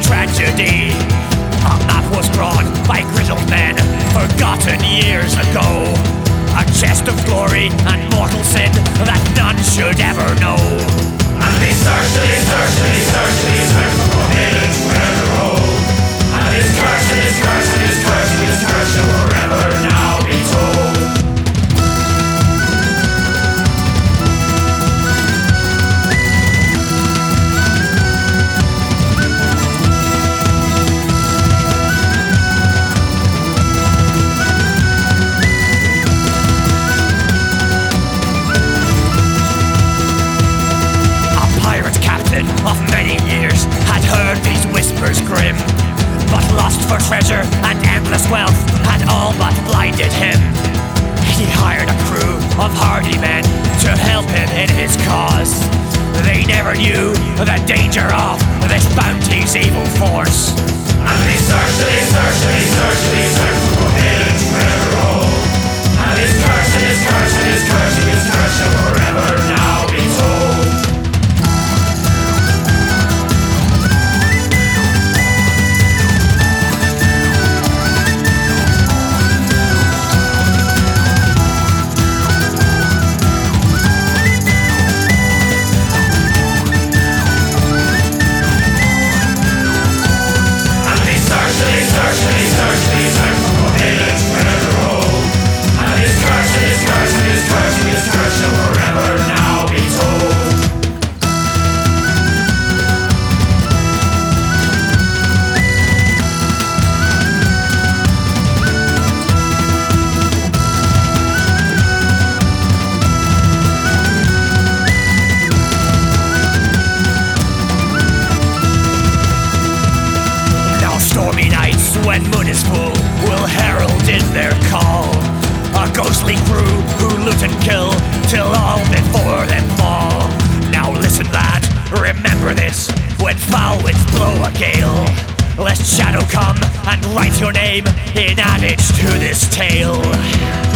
tragedy. A map was drawn by grizzled men, forgotten years ago. A chest of glory and mortal sin that none should ever know. And they search, and they search, and they search, and they search for forbidden treasure road. And this curse, and this curse, and this curse, and this curse shall forever now be told. Of many years had heard these whispers grim, but lust for treasure and endless wealth had all but blinded him. He hired a crew of hardy men to help him in his cause. They never knew the danger of this bounty's evil force. And they search, and they search, and they search, and they search for forbidden treasure road. And this curse, and this curse, and this curse, and this curse shall forever now be told. When moon is full, will herald in their call a ghostly crew who loot and kill till all before them fall. Now listen, lad, remember this: when foul winds blow a gale, lest shadow come and write your name in adage to this tale.